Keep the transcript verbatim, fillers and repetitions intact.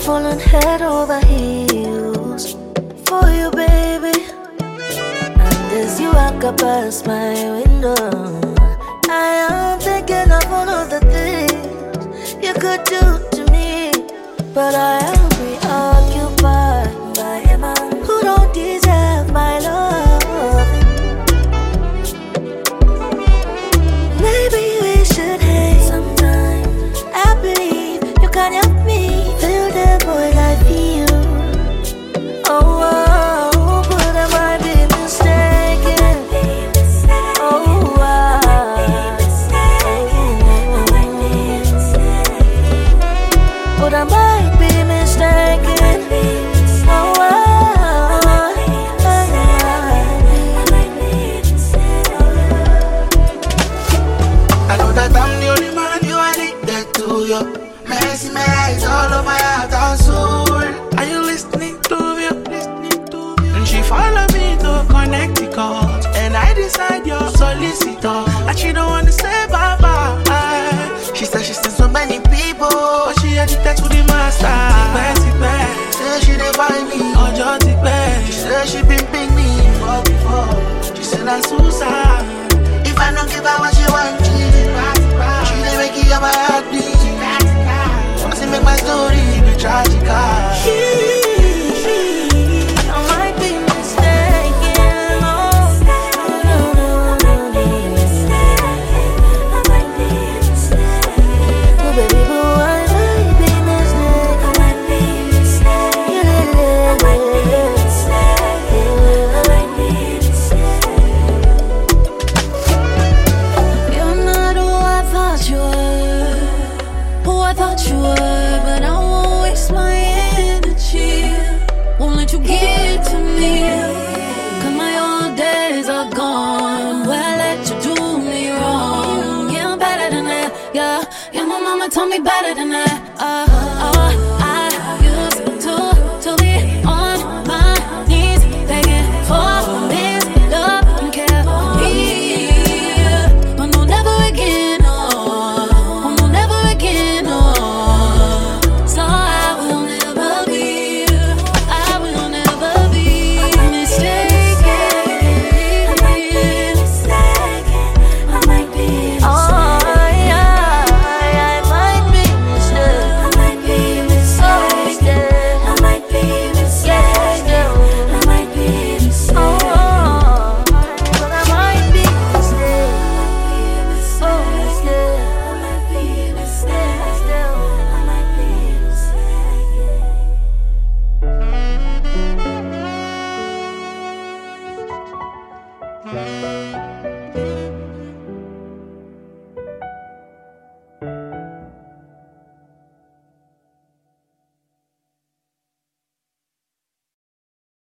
fallen head over heels for you, baby. And as you walk up past my window, I am thinking of all of the things you could do to me. But I am preoccupied by a man who don't deserve my love. Maybe we should hate sometime. I believe you can help me fill the void I feel. Oh, oh, but I might be mistaken. Oh, I, but I might be mistaken. Oh, I know that I'm the only man you are addicted to. Your mercy, my eyes all over my heart and soul. Are you listening to me? Listening to me? And she follow me to Connecticut, and I decide you're solicitor. And she don't wanna say bye bye. She said she's seen so many people, but she addicted to the master. Tick back, say she dey find me. Oh, just tick back. She said she been ping me before before. She said I'm suicide. If I don't give her what she want, she she dey make it up my heartbeat. Wanna see make my story be tragic. I might be mistaken. Oh, no, no, no, no. Oh, baby, boo, I might be mistaken. Yeah, yeah, yeah. You're not who I thought you were, who I thought you were, but I won't waste my energy. Won't let you get to me, 'cause my old days are gone. Well, I let you do me wrong. Yeah, I'm better than that. Yeah, yeah, my mama told me better than that. Uh,